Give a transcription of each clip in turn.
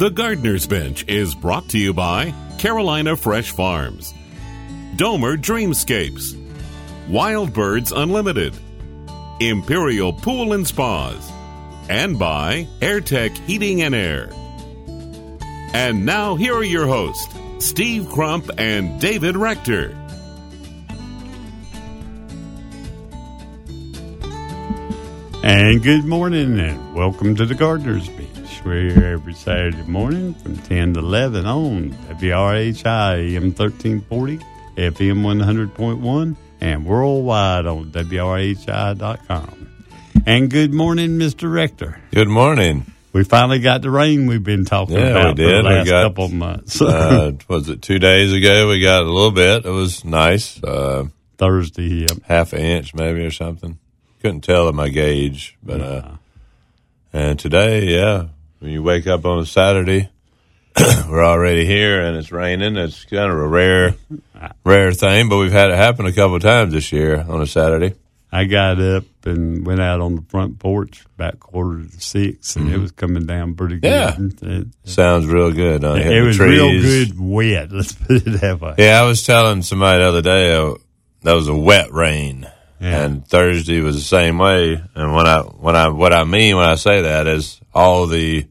The Gardener's Bench is brought to you by Carolina Fresh Farms, Domer Dreamscapes, Wild Birds Unlimited, Imperial Pool and Spas, and by AirTech Heating and Air. And now here are your hosts, Steve Crump and David Rector. And good morning and welcome to the Gardener's Bench. We're here every Saturday morning from 10 to 11 on WRHI AM 1340, FM 100.1, and worldwide on WRHI.com. And good morning, Mr. Rector. Good morning. We finally got the rain we've been talking about for the last couple of months. Was it 2 days ago? We got a little bit. It was nice. Thursday, yep. Half an inch maybe or something. Couldn't tell at my gauge. But and today, yeah, when you wake up on a Saturday, we're already here and it's raining. It's kind of a rare thing, but we've had it happen a couple of times this year on a Saturday. I got up and went out on the front porch about 5:45, and it was coming down pretty good. Yeah. Sounds real good. It was real good wet, let's put it that way. Yeah, I was telling somebody the other day that was a wet rain. Yeah. And Thursday was the same way. And what I mean when I say that is all the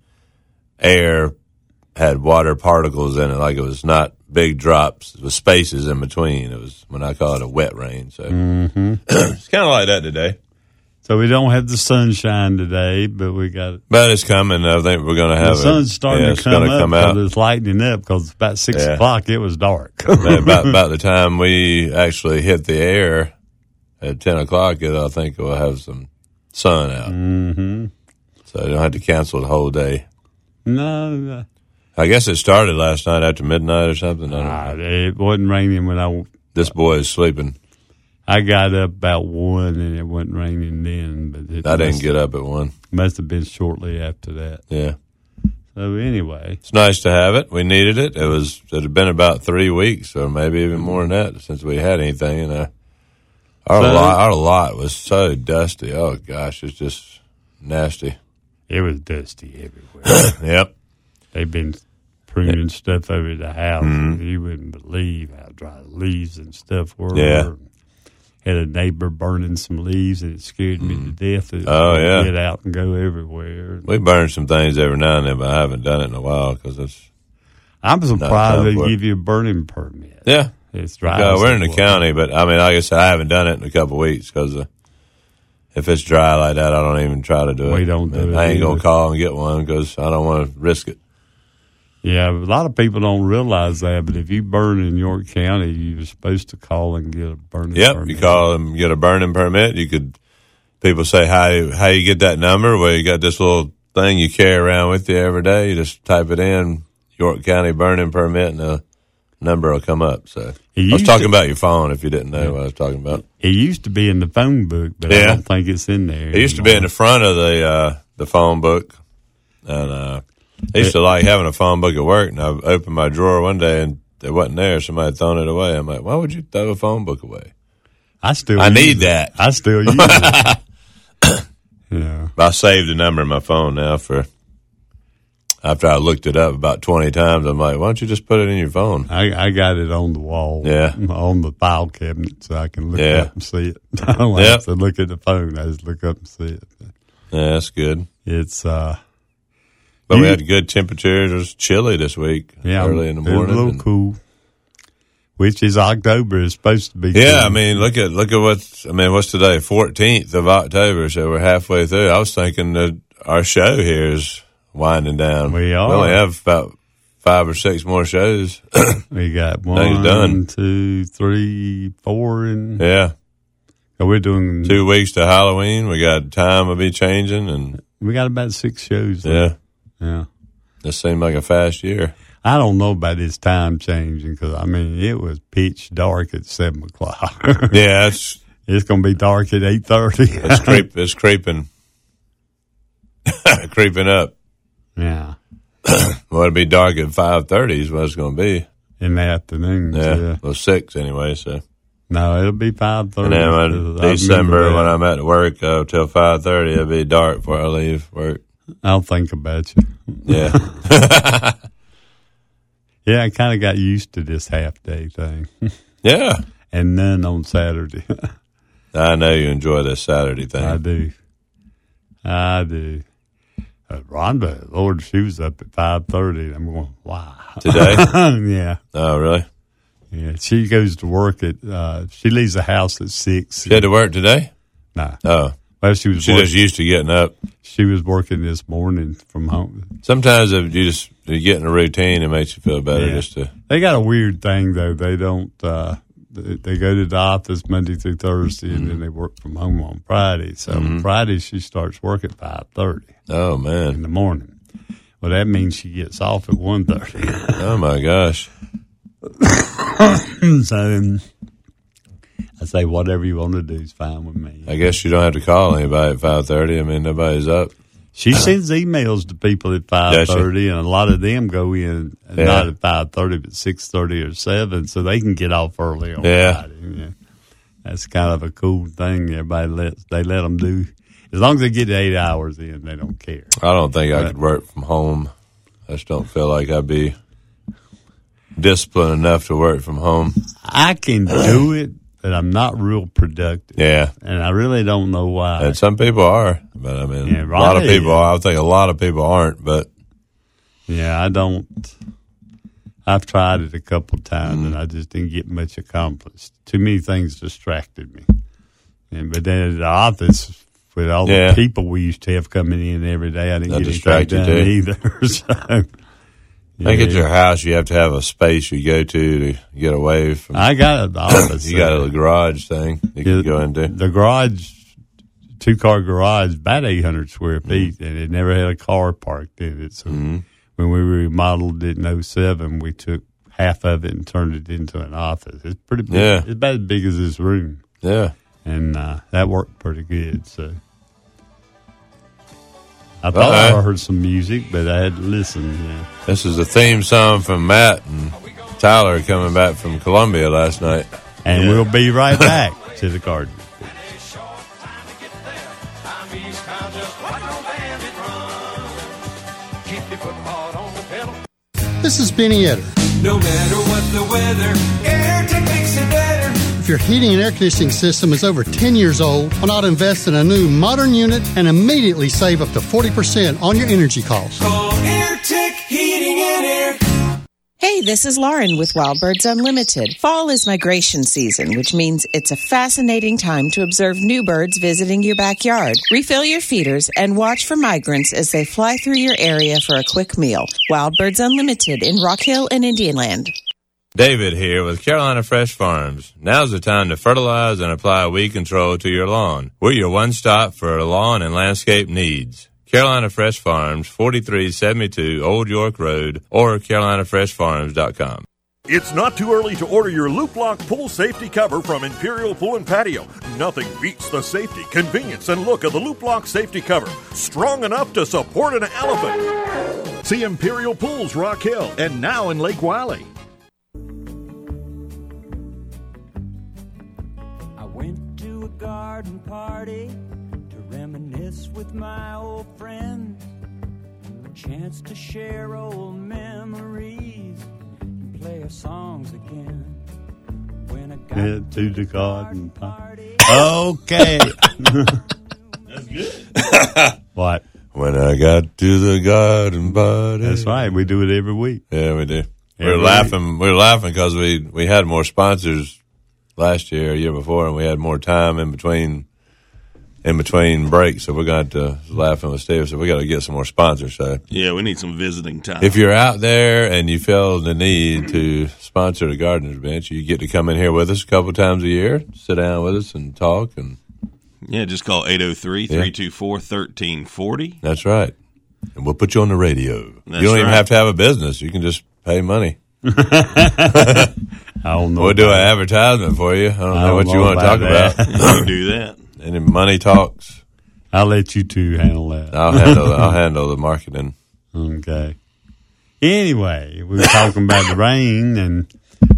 air had water particles in it, like it was not big drops with spaces in between. It was when I call it a wet rain. So it's kind of like that today. So we don't have the sunshine today, but we got it. But it's coming. I think we're going to have the sun's starting to come up because it's lightening up because about 6 o'clock it was dark. about the time we actually hit the air at 10 o'clock, I think we'll have some sun out. Mm-hmm. So you don't have to cancel the whole day. No. I guess it started last night after midnight or something. I don't know. It wasn't raining when This boy is sleeping. I got up about 1 and it wasn't raining then. But I didn't get up at 1. Must have been shortly after that. Yeah. So anyway. It's nice to have it. We needed it. It had been about 3 weeks or maybe even more than that since we had anything. And our lot was so dusty. Oh, gosh, it's just nasty. It was dusty everywhere. Yep. They've been pruning stuff over the house. Mm-hmm. You wouldn't believe how dry leaves and stuff were. Yeah. Had a neighbor burning some leaves, and it scared me to death. Get out and go everywhere. We burn some things every now and then, but I haven't done it in a while because it's. I'm surprised they give you a burning permit. Yeah. It's dry. We're in the county, but I mean, like I said, I haven't done it in a couple of weeks because if it's dry like that, I don't even try to do it. We don't do it. I ain't going to call and get one because I don't want to risk it. Yeah, a lot of people don't realize that, but if you burn in York County, you're supposed to call and get a burning permit. Yep, you call and get a burning permit. People say, how you get that number? Well, you got this little thing you carry around with you every day. You just type it in, York County burning permit, and the number will come up. So I was talking about your phone if you didn't know what I was talking about. It used to be in the phone book, but I don't think it's in there. It used to be in the front of the phone book, and I used to like having a phone book at work, and I opened my drawer one day, and it wasn't there. Somebody had thrown it away. I'm like, why would you throw a phone book away? I need that. I still use it. Yeah. I saved the number in my phone now after I looked it up about 20 times. I'm like, why don't you just put it in your phone? I got it on the wall. Yeah. On the file cabinet so I can look up and see it. I don't have to look at the phone. I just look up and see it. Yeah, that's good. It's, But we had good temperatures. It was chilly this week. Yeah, early in the morning. It was a little cool. Which is October is supposed to be. Yeah, cool. I mean, look at what's today? 14th of October. So we're halfway through. I was thinking that our show here is winding down. We are. We only have about 5 or 6 more shows. We got 1, 2, 3, 4, and we're doing 2 weeks to Halloween. We got time will be changing, and we got about 6 shows. Yeah. Yeah. This seemed like a fast year. I don't know about this time changing because, I mean, it was pitch dark at 7 o'clock. Yeah. It's going to be dark at 8:30. It's creeping. Creeping up. Yeah. Well, it'll be dark at 5:30 is what it's going to be. In the afternoon. Yeah. Well, 6 anyway, so. No, it'll be 5:30. And then December when I'm at work till 5:30, it'll be dark before I leave work. I'll think about you. Yeah. Yeah, I kind of got used to this half-day thing. Yeah. And none on Saturday. I know you enjoy this Saturday thing. I do. Rhonda, Lord, she was up at 5:30. I'm going, wow. Today? Yeah. Oh, really? Yeah. She goes to work at, she leaves the house at 6. She had to work today? Nah. Oh. Well, she was just used to getting up. She was working this morning from home. Sometimes if you get in a routine, it makes you feel better just to. They got a weird thing, though. They don't, they go to the office Monday through Thursday, and then they work from home on Friday. So Friday she starts work at 5:30. Oh, man. In the morning. Well, that means she gets off at 1:30. Oh, my gosh. So I say whatever you want to do is fine with me. I guess you don't have to call anybody at 5:30. I mean, nobody's up. She sends emails to people at 5:30, and a lot of them go in not at 5:30, but 6:30 or 7, so they can get off early on Friday. Yeah. That's kind of a cool thing. Everybody let them do. As long as they get 8 hours in, they don't care. I don't think I could work from home. I just don't feel like I'd be disciplined enough to work from home. I can do it, but I'm not real productive. Yeah. And I really don't know why. And some people are, but I mean, Yeah, a lot of right. people are. I think a lot of people aren't, but. Yeah, I don't. I've tried it a couple of times, and I just didn't get much accomplished. Too many things distracted me. But then at the office, with all the people we used to have coming in every day, I didn't get anything done either. So, I think at your house you have to have a space you go to get away from. I got an office. You got a garage thing you can go into. The garage, 2-car garage, about 800 square feet, and it never had a car parked in it. So when we remodeled it in 2007, we took half of it and turned it into an office. It's pretty big. Yeah. It's about as big as this room. Yeah. And that worked pretty good. So I thought I heard some music, but I had to listen. Yeah. This is a theme song from Matt and Tyler coming back from Columbia last night. And we'll be right back to the garden. This is Benny Etter. No matter what the weather, AirTech makes it better. If your heating and air conditioning system is over 10 years old, why not invest in a new modern unit and immediately save up to 40% on your energy costs? Call AirTech Heating and Air. Hey, this is Lauren with Wild Birds Unlimited. Fall is migration season, which means it's a fascinating time to observe new birds visiting your backyard. Refill your feeders and watch for migrants as they fly through your area for a quick meal. Wild Birds Unlimited in Rock Hill and Indianland. David here with Carolina Fresh Farms. Now's the time to fertilize and apply weed control to your lawn. We're your one-stop for lawn and landscape needs. Carolina Fresh Farms, 4372 Old York Road, or carolinafreshfarms.com. It's not too early to order your Loop Lock pool safety cover from Imperial Pool and Patio. Nothing beats the safety, convenience, and look of the Loop Lock safety cover. Strong enough to support an elephant. See Imperial Pools, Rock Hill, and now in Lake Wiley. I went to a garden party reminisce with my old friends, a chance to share old memories and play our songs again. When I got to the garden party. Okay. That's good. What? When I got to the garden party. That's right. We do it every week. Yeah, we do. We're laughing because we had more sponsors last year, year before, and we had more time in between breaks, so we're going to laughing with Steve. So we got to get some more sponsors. So yeah, we need some visiting time. If you're out there and you feel the need to sponsor the Gardener's Bench, you get to come in here with us a couple times a year, sit down with us and talk. And yeah, just call 803-324-1340. That's right, and we'll put you on the radio. That's you don't even right. have to have a business; you can just pay money. I don't know. We'll do an advertisement for you. I don't know what you want to talk about. You can do that. Any money talks? I'll let you two handle that. I'll handle the marketing. Okay. Anyway, we were talking about the rain, and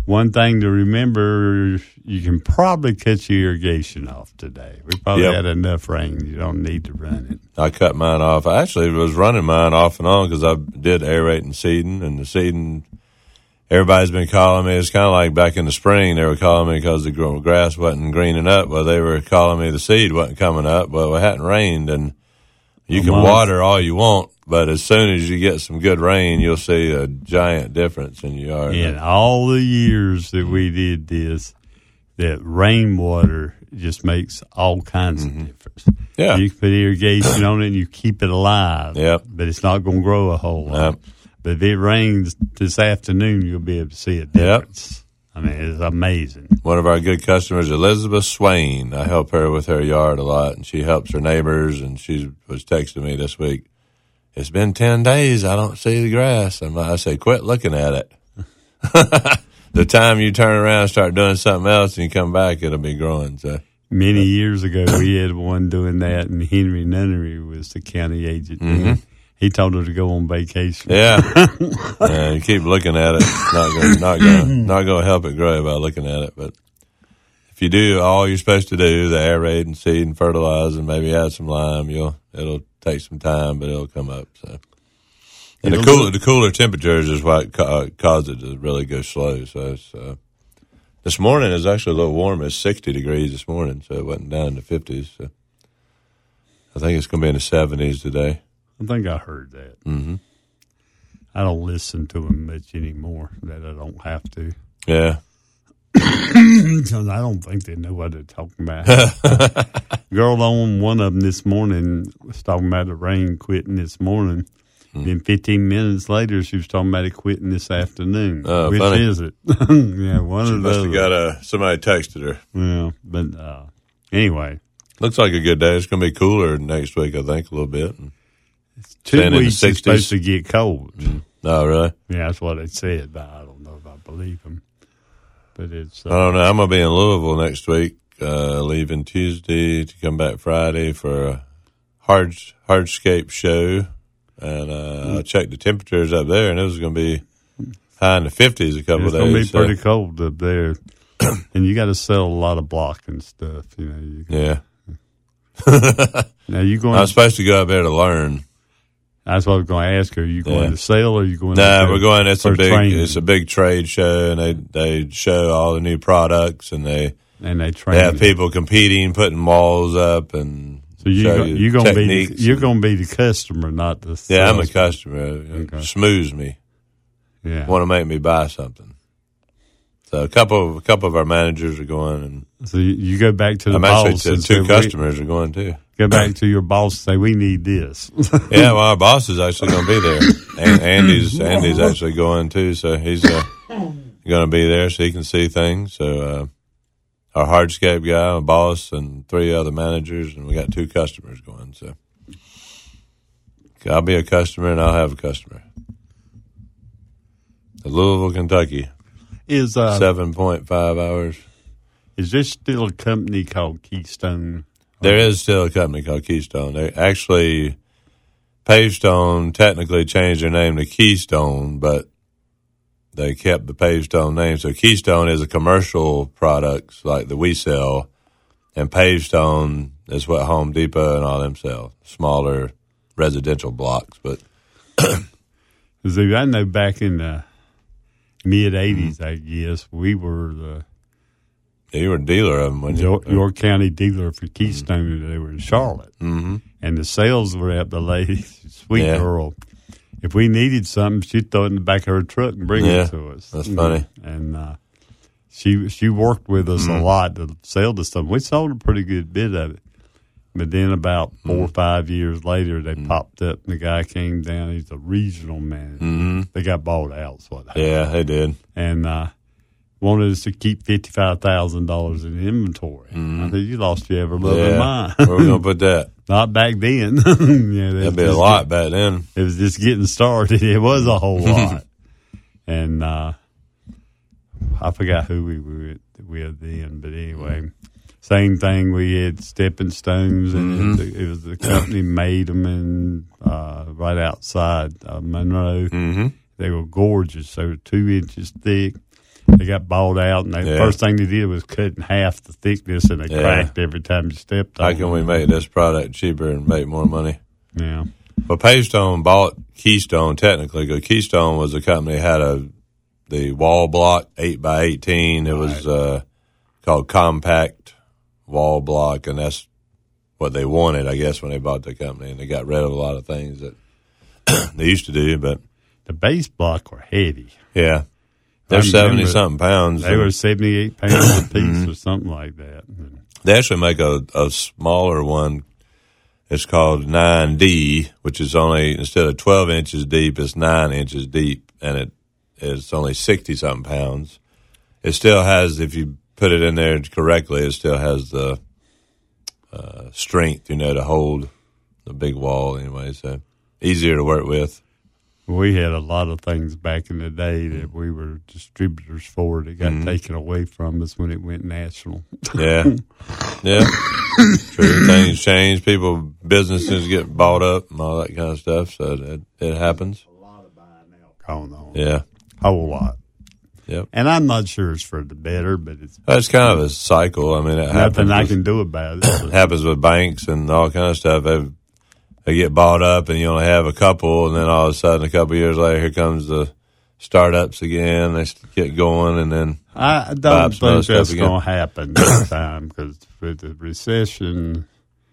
One thing to remember, you can probably cut your irrigation off today. We probably had enough rain. You don't need to run it. I cut mine off. I actually was running mine off and on because I did aerate and seeding. And the seeding, everybody's been calling me. It's kind of like back in the spring. They were calling me because the grass wasn't greening up. Well, they were calling me the seed wasn't coming up. Well, it hadn't rained. And you can water all you want. But as soon as you get some good rain, you'll see a giant difference in your yard. In all the years that we did this, that rainwater just makes all kinds of difference. Yeah. You can put irrigation on it and you keep it alive. Yep. But it's not going to grow a whole lot. Yep. But if it rains this afternoon, you'll be able to see a difference. I mean, it's amazing. One of our good customers, Elizabeth Swain. I help her with her yard a lot, and she helps her neighbors, and she was texting me this week. It's been 10 days. I don't see the grass. I say, quit looking at it. The time you turn around and start doing something else and you come back, it'll be growing. So many years ago, we had one doing that, and Henry Nunnery was the county agent. Mm-hmm. He told her to go on vacation. Yeah. You keep looking at it. Not gonna help it grow by looking at it. But if you do all you're supposed to do, the aerate and seed and fertilize and maybe add some lime, it'll take some time, but it'll come up. So, and the cooler temperatures is what caused it to really go slow. So it's, this morning is actually a little warmer. It's 60 degrees this morning, so it wasn't down in the 50s. So I think it's going to be in the 70s today. I think I heard that. Mm-hmm. I don't listen to them much anymore. That I don't have to. Yeah. Because I don't think they know what they're talking about. Girl on one of them this morning was talking about the rain quitting this morning. Then 15 minutes later, she was talking about it quitting this afternoon. Which funny. is it? Yeah, one She of must those. have got somebody texted her. Yeah, but anyway. Looks like a good day. It's going to be cooler next week, I think, a little bit. 2 Staying in the weeks is 60s. supposed to get cold. Oh, really? Yeah, that's what they said, but I don't know if I believe them. But it's. I don't know. I'm going to be in Louisville next week, leaving Tuesday to come back Friday for a hardscape show. And I checked the temperatures up there, and it was going to be high in the 50s a couple of days. It's going to be pretty cold up there. And you got to sell a lot of block and stuff. Yeah. Now you going? I'm supposed to go up there to learn. That's what I was going to ask her. Are you going to sell, or are you going? No, we're going. It's training? a big trade show, and they show all the new products, and they train. They have people competing, putting walls up, and so you're going to be the customer, not the. Yeah, I'm a customer. Okay. Schmooze me. Yeah, want to make me buy something. So a couple of our managers are going, and so you go back to the boss. Actually, two customers are going too. Go back to your boss and say, we need this. Yeah, well, our boss is actually going to be there. And Andy's actually going too, so he's going to be there so he can see things. So our hardscape guy, a boss, and 3 other managers, and we got 2 customers going. So I'll be a customer, and I'll have a customer. Louisville, Kentucky. Is 7.5 hours. Is there still a company called Keystone? There is still a company called Keystone. They actually, Pavestone technically changed their name to Keystone, but they kept the Pavestone name. So Keystone is a commercial products like that we sell, and Pavestone is what Home Depot and all them sell, smaller residential blocks. But I know back in the mid-'80s, I guess, we were the... You were a dealer of them, weren't you? York County dealer for Keystone. Mm-hmm. They were in Charlotte. Mm-hmm. And the sales were at the lady, sweet girl. If we needed something, she'd throw it in the back of her truck and bring it to us. That's funny. And she worked with us a lot to sell the stuff. We sold a pretty good bit of it. But then about 4 or 5 years later, they popped up, and the guy came down. He's a regional manager. Mm-hmm. They got bought out. So yeah, they did. And wanted us to keep $55,000 in inventory. I said, you lost your ever loving mind. Where are we going to put that? Not back then. That'd be a lot back then. It was just getting started. It was a whole lot. And I forgot who we were with then, but anyway, same thing. We had stepping stones, and it was the company made them in right outside Monroe. Mm-hmm. They were gorgeous. They were 2 inches thick. They got bought out, and the first thing they did was cut in half the thickness, and they cracked every time you stepped on How can we make this product cheaper and make more money? Yeah. Well, Pavestone bought Keystone technically, because Keystone was a company that had the wall block 8x18. It was called compact wall block, and that's what they wanted, I guess, when they bought the company, and they got rid of a lot of things that they used to do. But the base block were heavy. Yeah. They're 70-something pounds. They were 78 pounds a piece or something like that. They actually make a smaller one. It's called 9D, which is only, instead of 12 inches deep, it's 9 inches deep, and it's only 60-something pounds. It still has, if you put it in there correctly, it still has the strength, to hold the big wall anyway, so easier to work with. We had a lot of things back in the day that we were distributors for that got taken away from us when it went national. Yeah. True. Things change. Businesses get bought up and all that kind of stuff, so it happens. A lot of buying now going on. Yeah. Whole lot. Yep. And I'm not sure it's for the better, but it's kind of a cycle. I mean, it happens. Nothing I can do about it. It happens with banks and all kind of stuff. They get bought up, and you only have a couple, and then all of a sudden, a couple years later, here comes the startups again. They get going, and then I don't think that's going to happen this time, because with the recession,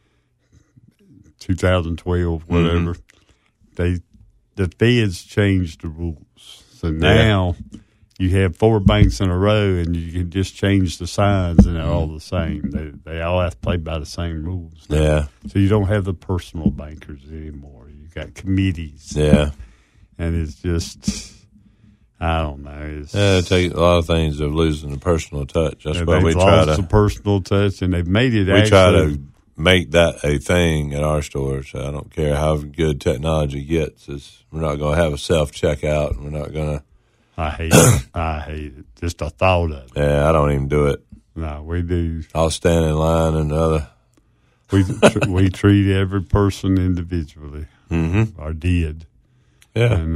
2012, whatever, the Feds changed the rules. So now you have 4 banks in a row, and you can just change the signs, and they're all the same. They all have to play by the same rules now. Yeah. So you don't have the personal bankers anymore. You got committees. Yeah. And it's just, I don't know. It takes a lot of things of losing the personal touch. That's why we try lost the personal touch, and they've made it. We try to make that a thing at our store. So I don't care how good technology gets. We're not going to have a self checkout. We're not going to. I hate it. I hate it. Just the thought of it. Yeah, I don't even do it. No, we do. I'll stand in line and we treat every person individually, or did. Yeah. And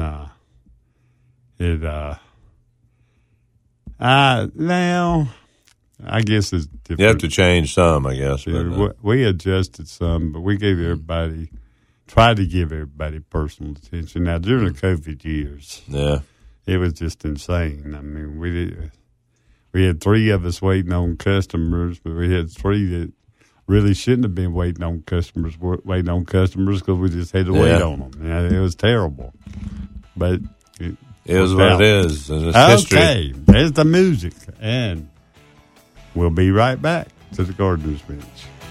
now I guess it's different. You have to change some, I guess. Yeah, we adjusted some, but we gave tried to give everybody personal attention. Now during the COVID years, it was just insane. I mean, we had 3 of us waiting on customers, but we had 3 that really shouldn't have been waiting on customers because we just had to wait on them. Yeah, it was terrible. But it is what it is. And it's history. Okay, there's the music. And we'll be right back to the Gardener's Bench.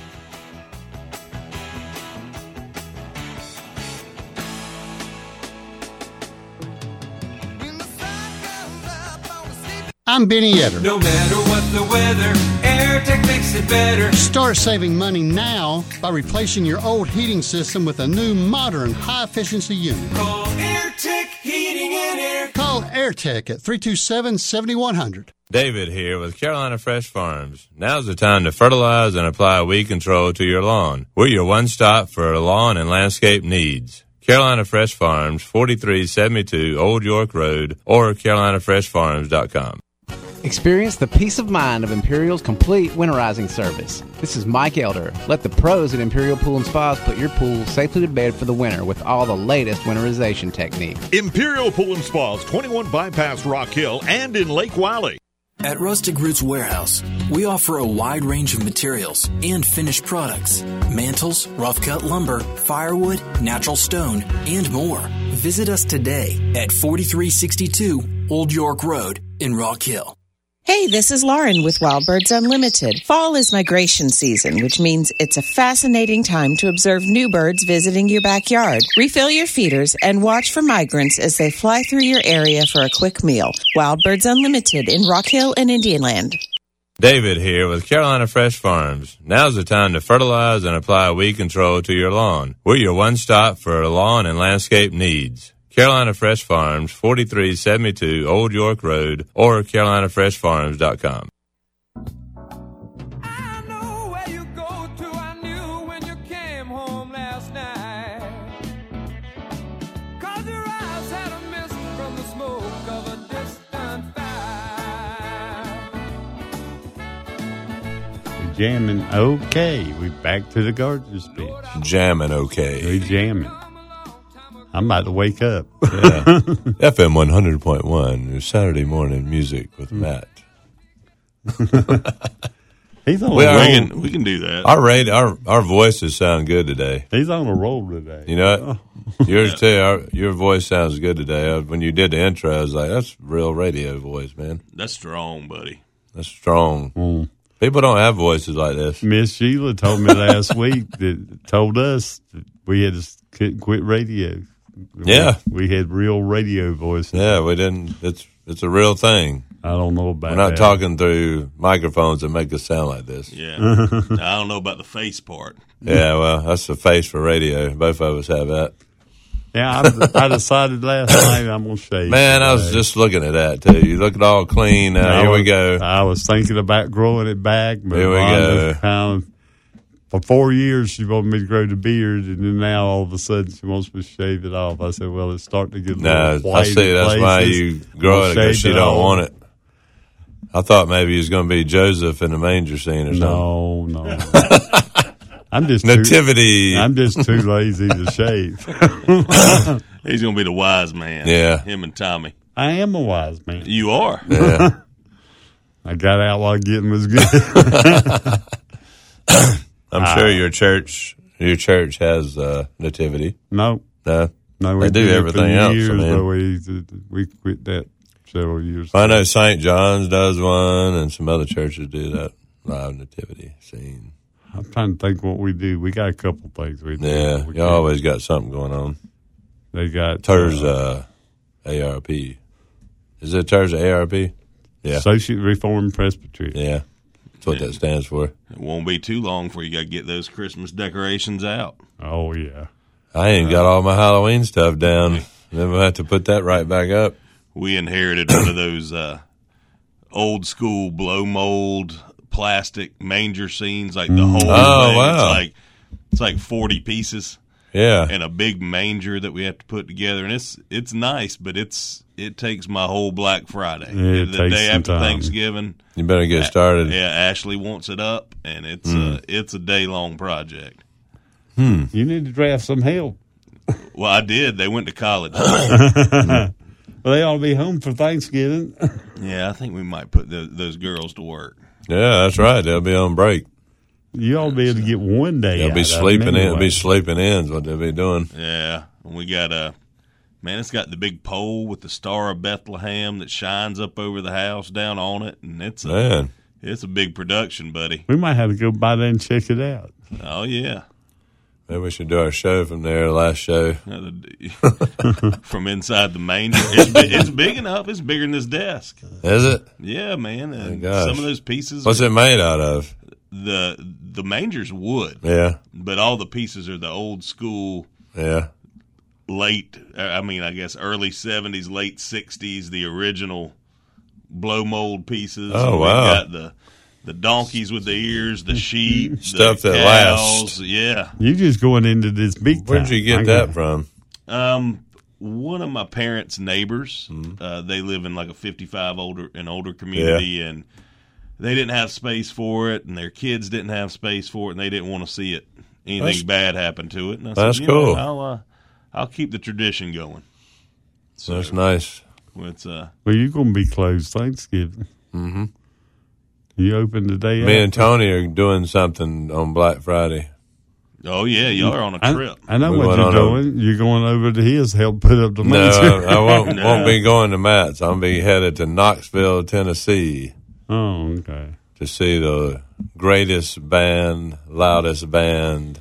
I'm Benny Etter. No matter what the weather, AirTech makes it better. Start saving money now by replacing your old heating system with a new, modern, high-efficiency unit. Call AirTech Heating and Air. Call AirTech at 327-7100. David here with Carolina Fresh Farms. Now's the time to fertilize and apply weed control to your lawn. We're your one-stop for lawn and landscape needs. Carolina Fresh Farms, 4372 Old York Road, or carolinafreshfarms.com. Experience the peace of mind of Imperial's complete winterizing service. This is Mike Elder. Let the pros at Imperial Pool and Spas put your pool safely to bed for the winter with all the latest winterization techniques. Imperial Pool and Spas, 21 Bypass Rock Hill and in Lake Wiley. At Rustic Roots Warehouse, we offer a wide range of materials and finished products. Mantles, rough-cut lumber, firewood, natural stone, and more. Visit us today at 4362 Old York Road in Rock Hill. Hey, this is Lauren with Wild Birds Unlimited. Fall is migration season, which means it's a fascinating time to observe new birds visiting your backyard. Refill your feeders and watch for migrants as they fly through your area for a quick meal. Wild Birds Unlimited in Rock Hill and Indianland. David here with Carolina Fresh Farms. Now's the time to fertilize and apply weed control to your lawn. We're your one-stop for lawn and landscape needs. Carolina Fresh Farms, 4372 Old York Road, or carolinafreshfarms.com. I know where you go to. I knew when you came home last night. 'Cause your eyes had a mist from the smoke of a distant fire. jamming okay. We back to the Gardener's Bench. Jamming okay. We jamming. I'm about to wake up. Yeah. FM 100.1, your Saturday morning music with Matt. He's on We a are- roll. We can do that. Our voices sound good today. He's on a roll today. You know what? Yours too. Your voice sounds good today. When you did the intro, I was like, that's real radio voice, man. That's strong, buddy. That's strong. People don't have voices like this. Miss Sheila told me last week told us that we had to quit radio. Yeah. We had real radio voices. Yeah, we didn't. It's a real thing. I don't know about We're not that. talking through microphones that make us sound like this. Yeah. I don't know about the face part. Yeah, well, that's the face for radio. Both of us have that. Yeah, I decided last night I'm going to shave. Man, I was today. just looking at that, too. You look all clean now. Here we go. I was thinking about growing it back, but Here we Rhonda go. kind of, for 4 years she wanted me to grow the beard, and then now all of a sudden she wants me to shave it off. I said, well, it's starting to get a No, little I white see. in That's why places. you grow it, because Shaved you don't off. want it. I thought maybe he was going to be Joseph in the manger scene or something. No. I'm just Nativity. I'm just too lazy to shave. He's going to be the wise man. Yeah. Him and Tommy. I am a wise man. You are. Yeah. I got out while getting was good. I'm sure your church has nativity. No, No. we They do did it for everything else, years, I mean. but we quit that several years I ago. know St. John's does one, and some other churches do that live nativity scene. I'm trying to think what we do. We got a couple things we do. Yeah, We you always got something going on. They got TERS ARP. Is it TERS ARP? Yeah. Associate Reformed Presbyterian. Yeah. That's what that stands for. It won't be too long before you got to get those Christmas decorations out. Oh yeah. I ain't got all my Halloween stuff down. Then we'll have to put that right back up. We inherited one of those old school blow mold plastic manger scenes, like the whole thing. wow. It's like 40 pieces. Yeah. And a big manger that we have to put together, and it's nice, but it takes my whole Black Friday. Yeah, it the takes day some after time. Thanksgiving. You better get started. Yeah, Ashley wants it up, and it's a day long project. You need to draft some help. Well, I did. They went to college. Well, they ought to be home for Thanksgiving. Yeah, I think we might put those girls to work. Yeah, that's right. They'll be on break. You ought to be able to get one day. They'll be out of them sleeping in. anyway. They'll be sleeping in is what they'll be doing. Yeah, and we got it's got the big pole with the Star of Bethlehem that shines up over the house down on it, and it's a big production, buddy. We might have to go by there and check it out. Oh yeah. Maybe we should do our show from there, last show. From inside the manger. It's big enough. It's bigger than this desk. Is it? Yeah, man. And gosh. some of those pieces. What's it made out of? The manger's wood. Yeah. But all the pieces are the old school. Yeah. I guess early 70s, late 60s, the original blow mold pieces. Oh, And wow. We've got the donkeys with the ears, the sheep, Stuff the that cows. lasts. Yeah. You just going into this big Where'd time. you get that from? One of my parents' neighbors, Mm-hmm. they live in like a 55 older community, and they didn't have space for it, and their kids didn't have space for it, and they didn't want to see anything bad happen to it. And I That's said, cool. I'll keep the tradition going. So that's nice. It's Well, you're going to be closed Thanksgiving. Mm-hmm. You open the day Me after. and Tony are doing something on Black Friday. Oh yeah, y'all are on a trip. I know We what went you're on doing. You're going over to his help put up the No, manger. I won't be going to Matt's. I'll be headed to Knoxville, Tennessee Oh, okay. to see the greatest band, loudest band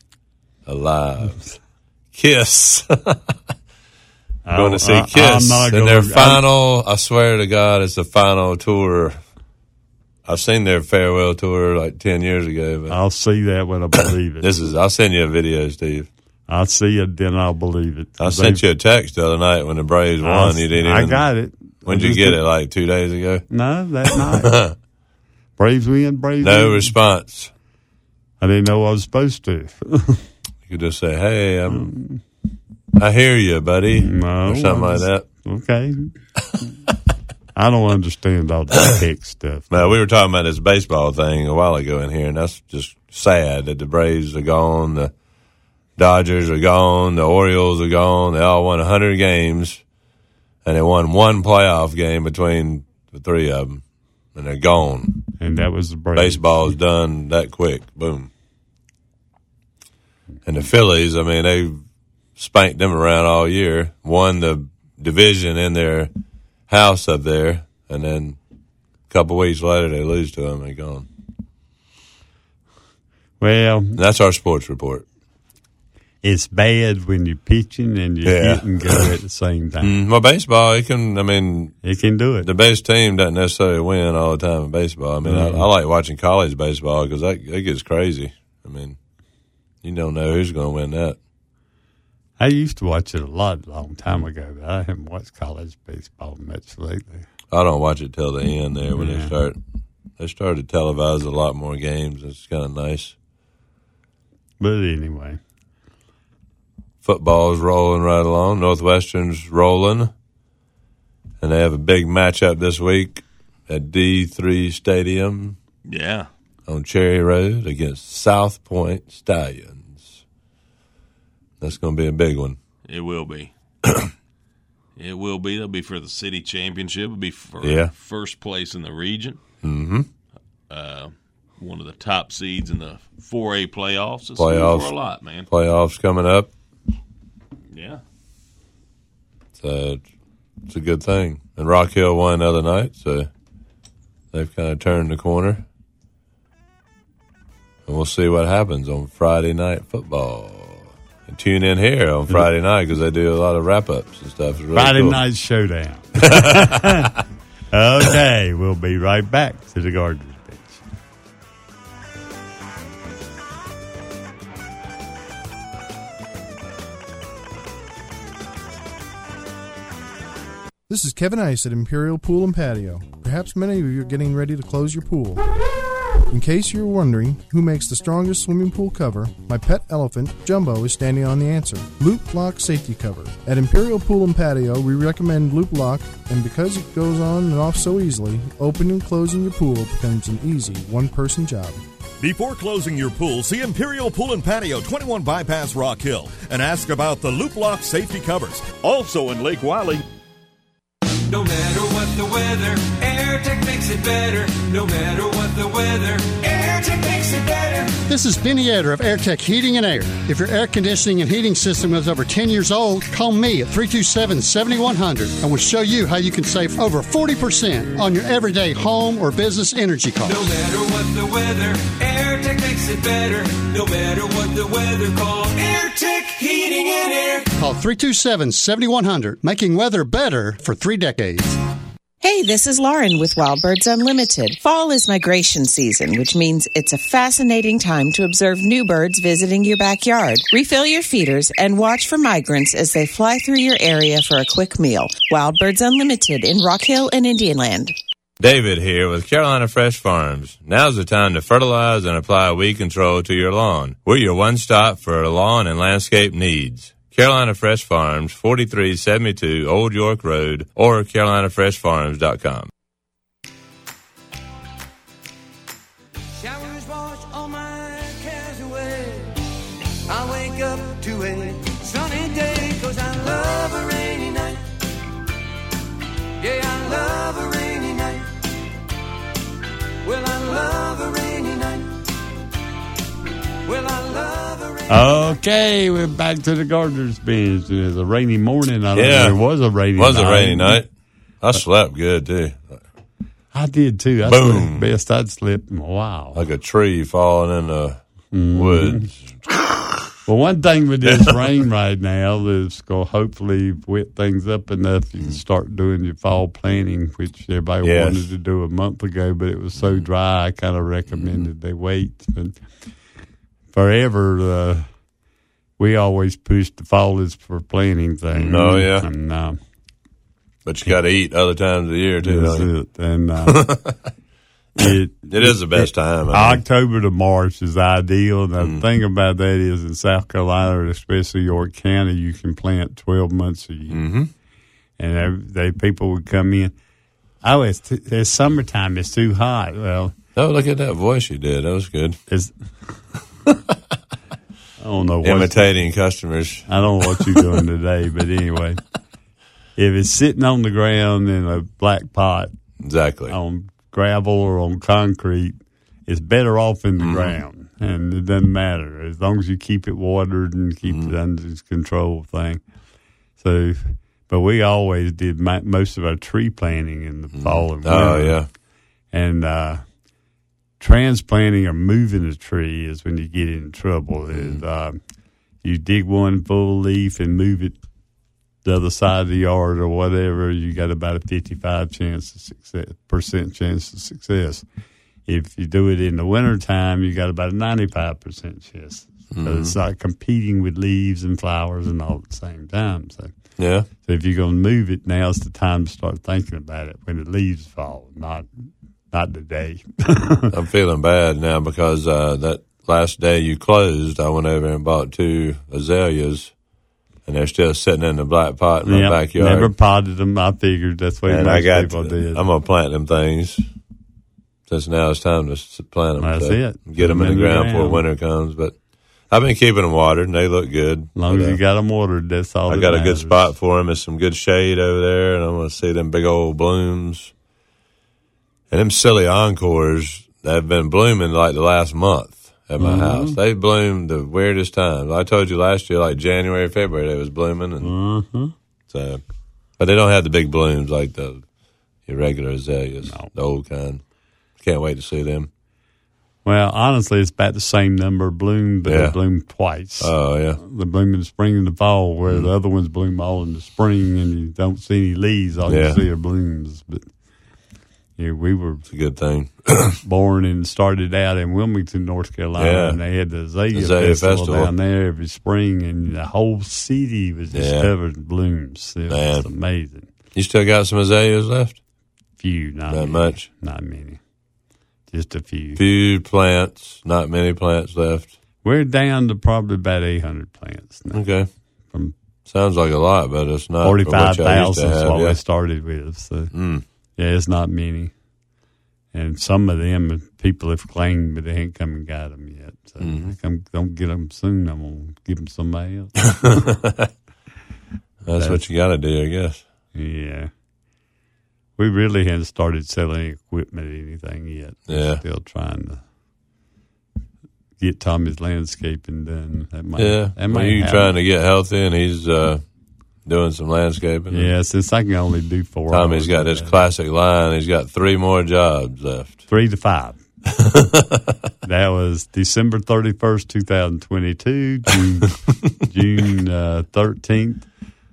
alive. Kiss. Going to see Kiss. And their final, I swear to God, it's the final tour. I've seen their farewell tour like 10 years ago. But I'll see that when I believe it. I'll send you a video, Steve. I'll see it, then I'll believe it. I sent you a text the other night when the Braves won. You didn't even. I got it. When'd you get it? Like 2 days ago? No, that night. Braves win, Braves No win. response. I didn't know I was supposed to. You could just say, "Hey, I hear you, buddy," No, or something like that. Okay. I don't understand all that tech stuff. Now, we were talking about this baseball thing a while ago in here, and that's just sad that the Braves are gone, the Dodgers are gone, the Orioles are gone. They all won 100 games, and they won one playoff game between the three of them, and they're gone. And that was the Braves. Baseball's done that quick. Boom. And the Phillies, I mean, they spanked them around all year, won the division in their house up there, and then a couple weeks later they lose to them and they're gone. Well, that's our sports report. It's bad when you're pitching and you're getting good at the same time. Well, baseball, it can do it. The best team doesn't necessarily win all the time in baseball. I mean, I like watching college baseball because that gets crazy. I mean, you don't know who's going to win that. I used to watch it a long time ago, but I haven't watched college baseball much lately. I don't watch it till the end there when they started to televise a lot more games. It's kind of nice. But anyway. Football's rolling right along. Northwestern's rolling. And they have a big matchup this week at D3 Stadium. Yeah. On Cherry Road against South Point Stallions. That's going to be a big one. It will be. It will be. It'll be for the city championship. It'll be for first place in the region. Mm-hmm. One of the top seeds in the 4A playoffs. It's Playoffs for a lot, man. Playoffs coming up. Yeah. So it's a good thing. And Rock Hill won the other night, so they've kind of turned the corner. And we'll see what happens on Friday Night Football. And tune in here on Friday night because they do a lot of wrap-ups and stuff. It's really Friday cool. Night Showdown. Okay, we'll be right back to the Gardeners Bench. This is Kevin Ice at Imperial Pool and Patio. Perhaps many of you are getting ready to close your pool. In case you're wondering who makes the strongest swimming pool cover, my pet elephant, Jumbo, is standing on the answer. Loop Lock Safety Cover. At Imperial Pool and Patio, we recommend Loop Lock, and because it goes on and off so easily, opening and closing your pool becomes an easy one-person job. Before closing your pool, see Imperial Pool and Patio, 21 Bypass Rock Hill, and ask about the Loop Lock Safety Covers. Also in Lake Wiley. No matter what the weather, AirTech makes it better. No matter what the weather, AirTech makes it better. This is Benny Eder of AirTech Heating and Air. If your air conditioning and heating system is over 10 years old, call me at 327-7100 and we'll show you how you can save over 40% on your everyday home or business energy costs. No matter what the weather, AirTech makes it better. No matter what the weather, call AirTech Heating and Air. Call 327-7100, making weather better for 3 decades. Hey, this is Lauren with Wild Birds Unlimited. Fall is migration season, which means it's a fascinating time to observe new birds visiting your backyard. Refill your feeders and watch for migrants as they fly through your area for a quick meal. Wild Birds Unlimited in Rock Hill and Indianland. David here with Carolina Fresh Farms. Now's the time to fertilize and apply weed control to your lawn. We're your one-stop for lawn and landscape needs. Carolina Fresh Farms, 4372 Old York Road, or carolinafreshfarms.com. Showers wash all my cares away. I wake up to a sunny day 'cause I love a rainy night. Yeah, I love a rainy night. Well, I love a rainy night. Well, I love a rainy night. Okay, we're back to the Gardeners Bench. It was a rainy morning. I don't know. It was a rainy night. It was a rainy night. I slept good, too. I did, too. That's the best I'd slept in a while. Like a tree falling in the woods. Well, one thing with this rain right now is going to hopefully wet things up enough you can start doing your fall planting, which everybody wanted to do a month ago, but it was so dry I kind of recommended they wait. But forever, we always pushed the fall is for planting thing. Oh, yeah. And, but you got to eat other times of the year, too, don't you? And it is the best time. October to March is ideal. And the thing about that is in South Carolina, especially York County, you can plant 12 months a year. Mm-hmm. And people would come in. Oh, it's summertime. It's too hot. Well, look at that voice you did. That was good. I don't know. Imitating customers. I don't know what you're doing today, but anyway, if it's sitting on the ground in a black pot, exactly on gravel or on concrete, it's better off in the ground, and it doesn't matter as long as you keep it watered and keep it under control thing. So, but we always did most of our tree planting in the fall and winter. Oh yeah, and transplanting or moving a tree is when you get in trouble. You dig one full leaf and move it the other side of the yard or whatever, you got about a 55% chance of success. If you do it in the wintertime, you got about a 95% chance. So it's like competing with leaves and flowers and all at the same time. So if you're going to move it, now's the time to start thinking about it when the leaves fall, not today. I'm feeling bad now because that last day you closed, I went over and bought 2 azaleas, and they're still sitting in the black pot in my backyard. Never potted them. I figured that's what most people did. I'm going to plant them things since now it's time to plant them. That's it. Get them in the ground before winter comes. But I've been keeping them watered, and they look good. As long as you got them watered, that's all I got a good spot for them. There's some good shade over there, and I'm going to see them big old blooms. And them silly encores that have been blooming like the last month at my house. They bloomed the weirdest times. I told you last year, like January, February, they was blooming. And so, but they don't have the big blooms like the irregular azaleas, the old kind. Can't wait to see them. Well, honestly, it's about the same number of blooms, but they bloom twice. Oh, yeah. They bloom in the spring and the fall, where the other ones bloom all in the spring, and you don't see any leaves. All you see are blooms. But we were it's a good thing. born and started out in Wilmington, North Carolina, and they had the Azalea Festival down there every spring, and the whole city was just covered in blooms. It was amazing. You still got some azaleas left? Few, not much. Not many. Just a few. Few plants, not many plants left. We're down to probably about 800 plants now. Okay. Sounds like a lot, but it's not. 45,000 is what we started with. So, yeah, it's not many. And some of them people have claimed, but they ain't come and got them yet. So don't get them soon. I'm going to give them somebody else. That's what you got to do, I guess. Yeah. We really hadn't started selling equipment or anything yet. We're still trying to get Tommy's landscaping done. You trying to get healthy, and he's doing some landscaping. Yeah, since I can only do 4 hours. Tommy's got his classic line. He's got 3 more jobs left. 3 to 5. That was December 31st, 2022, June 13th.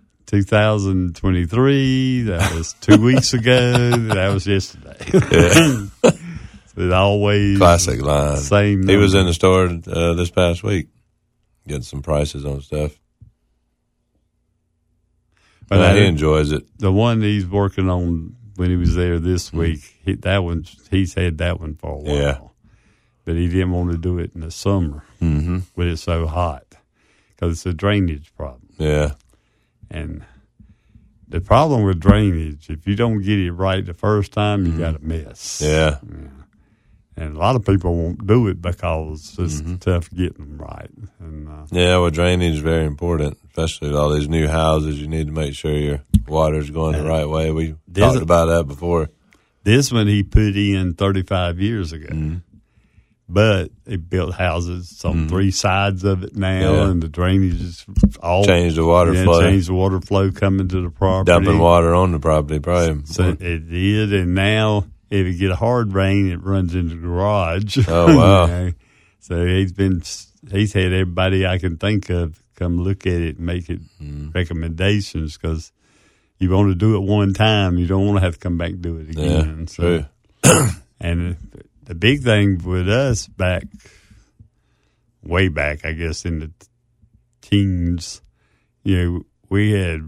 2023. That was 2 weeks ago. That was yesterday. So it always classic line. Same. He was in the store this past week, getting some prices on stuff. But he enjoys it. The one he's working on when he was there this week, he's had that one for a while. Yeah. But he didn't want to do it in the summer when it's so hot because it's a drainage problem. Yeah. And the problem with drainage, if you don't get it right the first time, you got a mess. Yeah. And a lot of people won't do it because it's tough getting them right. And, drainage is very important, especially with all these new houses. You need to make sure your water's going the right way. We talked about that before. This one he put in 35 years ago. But they built houses on 3 sides of it now, and the drainage is all changed the water flow. Changed the water flow coming to the property, dumping water on the proproperty, probably. So it did, and now if you get a hard rain, it runs into the garage. Oh wow! So he's had everybody I can think of come look at it and make it recommendations because you want to do it one time, you don't want to have to come back and do it again. True. And the big thing with us way back, I guess, in the teens, we had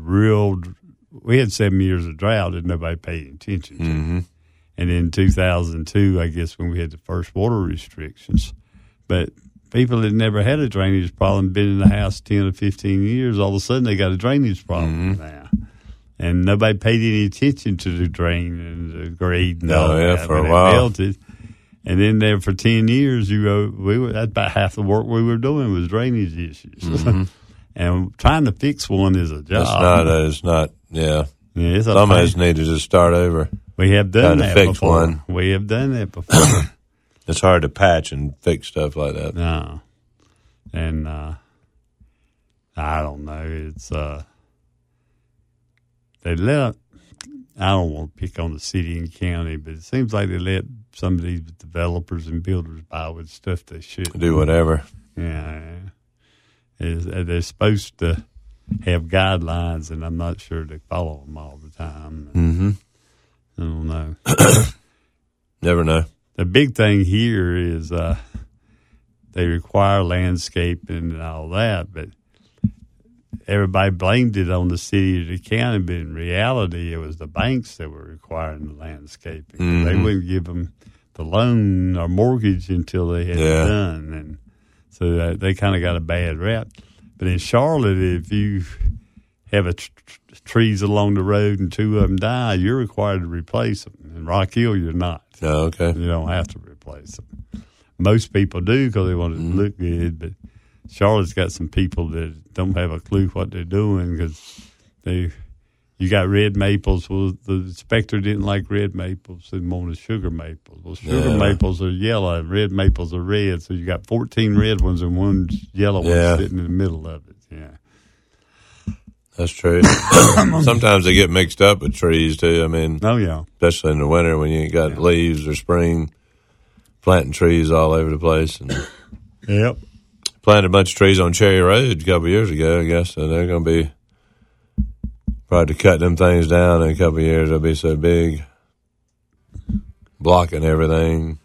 7 years of drought and nobody paid attention to it. And in 2002, I guess, when we had the first water restrictions. But people that never had a drainage problem, been in the house 10 or 15 years, all of a sudden they got a drainage problem now. and nobody paid any attention to the drain and the grade. And all that for a when while. it melted. And then there for 10 years, that's about half the work we were doing was drainage issues. Mm-hmm. And trying to fix one is a job. It's not, yeah. It's a Somebody's pain. need to just start over. We have done that fix before. one. We have done that before. It's hard to patch and fix stuff like that. No. And I don't know. It's they let. I don't want to pick on the city and county, but it seems like they let some of these developers and builders buy with stuff they shouldn't. Do whatever. Yeah. They're supposed to have guidelines, and I'm not sure they follow them all the time. Mm-hmm. I don't know. Never know. The big thing here is they require landscaping and all that, but everybody blamed it on the city or the county, but in reality, it was the banks that were requiring the landscaping. Mm-hmm. They wouldn't give them the loan or mortgage until they had it done, and so they kind of got a bad rap. But in Charlotte, if you have trees along the road and two of them die, you're required to replace them. In Rock Hill, you're not. Oh, okay. You don't have to replace them. Most people do because they want it to look good, but Charlotte's got some people that don't have a clue what they're doing because you got red maples. Well, the inspector didn't like red maples and wanted sugar maples. Well, sugar maples are yellow and red maples are red, so you got 14 red ones and one yellow one sitting in the middle of it. Yeah. That's true. Sometimes they get mixed up with trees, too. I mean, especially in the winter when you ain't got leaves or spring, planting trees all over the place. And planted a bunch of trees on Cherry Road a couple of years ago, I guess, so they're going to be probably to cut them things down in a couple of years. They'll be so big, blocking everything.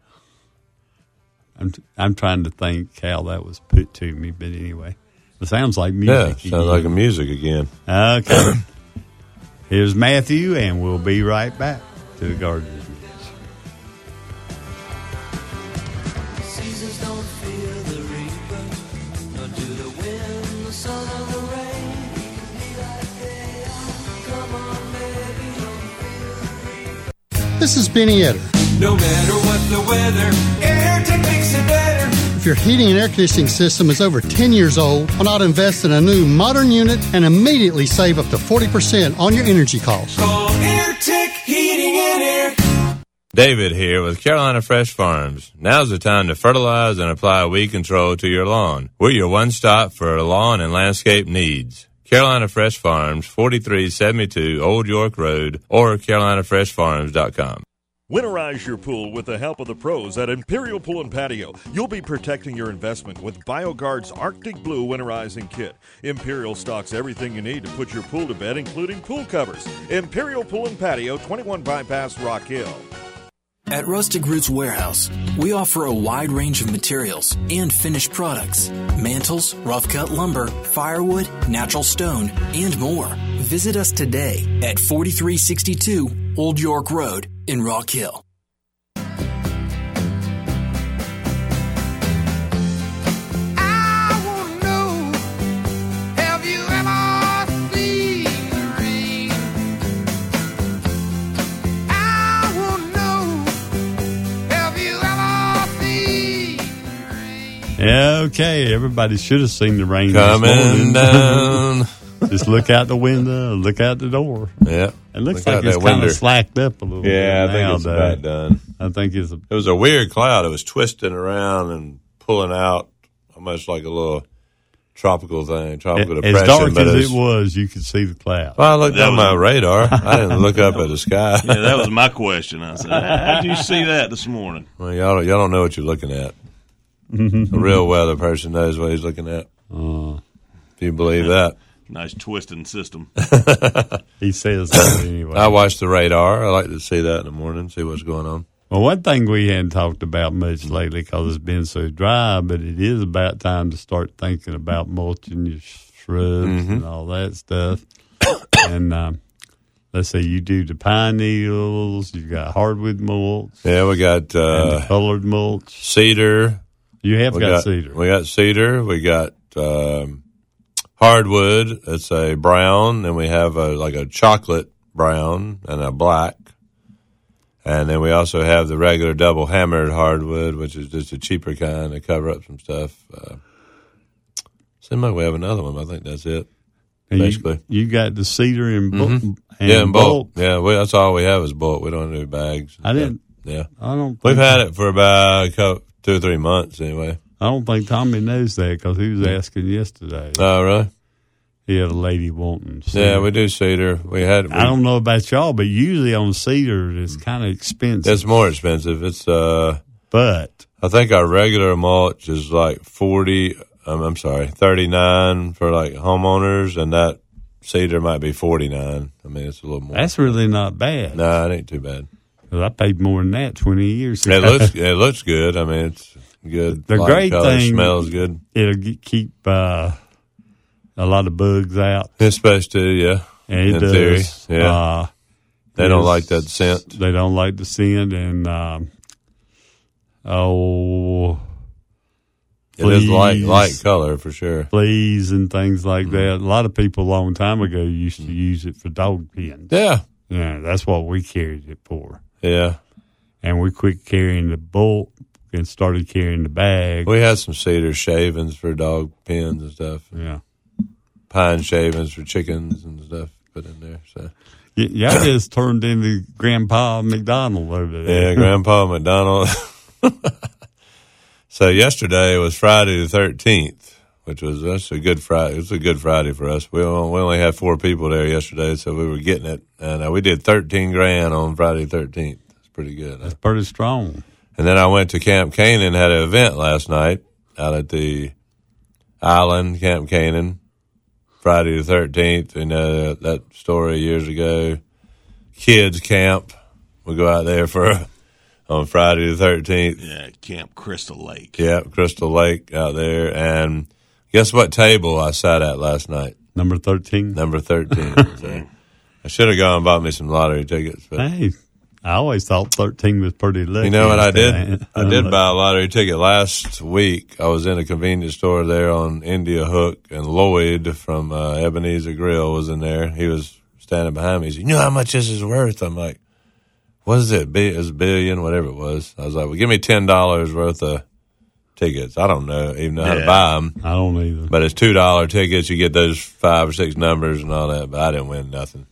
I'm trying to think how that was put to me, but anyway. It sounds like music. Yeah, sounds like a music again. Okay. Here's Matthew, and we'll be right back to the Gardeners. Seasons don't fear the reaper, nor do the wind, the sun, or the rain. Be like they are. Come on, baby, don't fear the reaper. This is Benny Etter. No matter what the weather, AirTech makes it better. If your heating and air conditioning system is over 10 years old, why not invest in a new modern unit and immediately save up to 40% on your energy costs? Call AirTech Heating and Air. David here with Carolina Fresh Farms. Now's the time to fertilize and apply weed control to your lawn. We're your one-stop for lawn and landscape needs. Carolina Fresh Farms, 4372 Old York Road, or carolinafreshfarms.com. Winterize your pool with the help of the pros at Imperial Pool and Patio. You'll be protecting your investment with BioGuard's Arctic Blue Winterizing Kit. Imperial stocks everything you need to put your pool to bed, including pool covers. Imperial Pool and Patio, 21 Bypass, Rock Hill. At Rustic Roots Warehouse, we offer a wide range of materials and finished products. Mantles, rough-cut lumber, firewood, natural stone, and more. Visit us today at 4362 Old York Road in Rock Hill. Okay, everybody should have seen the rain coming down. Just look out the window, look out the door. Yeah. It looks like it's kind of slacked up a little bit. Yeah, I think it's about done. I think it was a weird cloud. It was twisting around and pulling out almost like a little tropical thing, tropical depression. As dark as it was, you could see the cloud. Well, I looked on my radar. I didn't look up at the sky. Yeah, that was my question. I said, how did you see that this morning? Well, y'all don't know what you're looking at. A real weather person knows what he's looking at. If you believe that. Nice twisting system. He says that anyway. I watch the radar. I like to see that in the morning, see what's going on. Well, one thing we hadn't talked about much lately because it's been so dry, but it is about time to start thinking about mulching your shrubs and all that stuff. And let's say you do the pine needles, you got hardwood mulch. Yeah, we got and the colored mulch. Cedar. You have got cedar. We got cedar. We got hardwood. It's a brown, and we have a chocolate brown and a black. And then we also have the regular double hammered hardwood, which is just a cheaper kind to cover up some stuff. Seems like we have another one. I think that's it. And basically, you got the cedar in bulk. in bulk. Yeah, that's all we have is bulk. We don't do bags. I didn't. Yeah, I don't. We've had it for about 2 or 3 months anyway. I don't think Tommy knows that because he was asking yesterday. Oh, really? He had a lady wanting cedar. Yeah, we do cedar. I don't know about y'all, but usually on cedar it's kind of expensive. It's more expensive. It's but I think our regular mulch is like 39 for like homeowners, and that cedar might be 49. I mean, it's a little more. That's really not bad. No, it ain't too bad. 'Cause I paid more than that 20 years ago. It looks good. I mean, it's good. The light great color, thing smells good. It'll keep a lot of bugs out. It's supposed to, yeah. And it in does. theory, yeah. They don't like that scent. They don't like the scent, and it is light color for sure. Fleas and things like that. A lot of people a long time ago used to use it for dog pens. Yeah. Yeah, that's what we carried it for. Yeah. And we quit carrying the bulk and started carrying the bag. We had some cedar shavings for dog pens and stuff. Yeah. Pine shavings for chickens and stuff put in there. So y'all just turned into Grandpa McDonald over there. Yeah, Grandpa McDonald. So yesterday was Friday the 13th, that's a good Friday. It was a good Friday for us. We only had 4 people there yesterday, so we were getting it, and we did $13,000 on Friday the 13th. It's pretty good. That's pretty strong. And then I went to Camp Canaan, had an event last night out at the island, Camp Canaan, Friday the 13th. You know that story years ago. Kids camp. We go out there on Friday the 13th. Yeah, Camp Crystal Lake. Yeah, Crystal Lake out there. And guess what table I sat at last night? Number 13. Number 13. So I should have gone and bought me some lottery tickets. But hey, I always thought 13 was pretty lucky. You know what I did? I did buy a lottery ticket last week. I was in a convenience store there on India Hook, and Lloyd from Ebenezer Grill was in there. He was standing behind me. He said, "You know how much this is worth?" I'm like, "What is it? It was $1 billion, whatever it was." I was like, "Well, give me $10 worth of tickets." I don't even know how to buy them. I don't either. But it's $2 tickets. You get those 5 or 6 numbers and all that. But I didn't win nothing.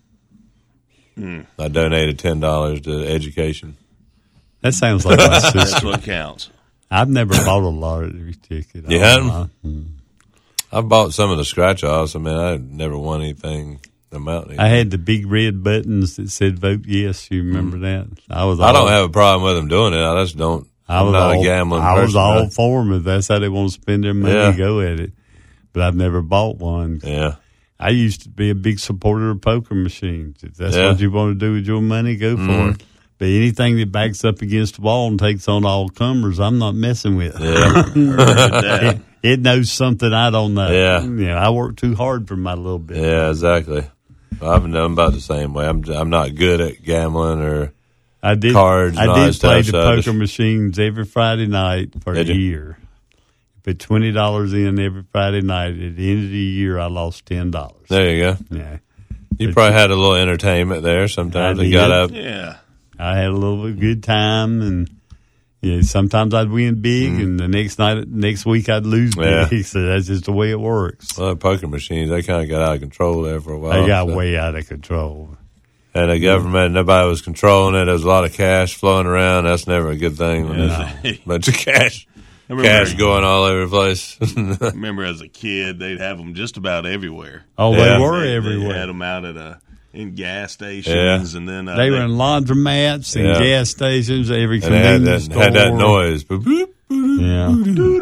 I donated $10 to education. That sounds like my sister. That's what counts. I've never bought a lottery ticket. You hadn't? I bought some of the scratch-offs. I mean, I never won anything amounting. I had the big red buttons that said "Vote Yes." You remember that? I don't have a problem with them doing it. I just don't. I'm not a gambling person. I was all for them. If that's how they want to spend their money, go at it. But I've never bought one. Yeah. I used to be a big supporter of poker machines. If that's what you want to do with your money, go for it. But anything that backs up against the wall and takes on all comers, I'm not messing with. Yeah. It knows something I don't know. Yeah. I work too hard for my little bit. Yeah, exactly. I've been done about the same way. I'm not good at gambling or cards. I did play the poker machines every Friday night for a year. Put $20 in every Friday night. At the end of the year, I lost $10. There you go. Yeah, you probably had a little entertainment there. Sometimes you got up. Yeah, I had a little good time, and sometimes I'd win big, and the next week I'd lose big. So that's just the way it works. Well, poker machines, they kind of got out of control there for a while. They got way out of control. And the government, nobody was controlling it. There was a lot of cash flowing around. That's never a good thing when there's a bunch of cash going all over the place. I remember as a kid, they'd have them just about everywhere. Oh, they were everywhere. They had them out in gas stations, and then they were in laundromats and gas stations. Every convenience store had that noise. Yeah,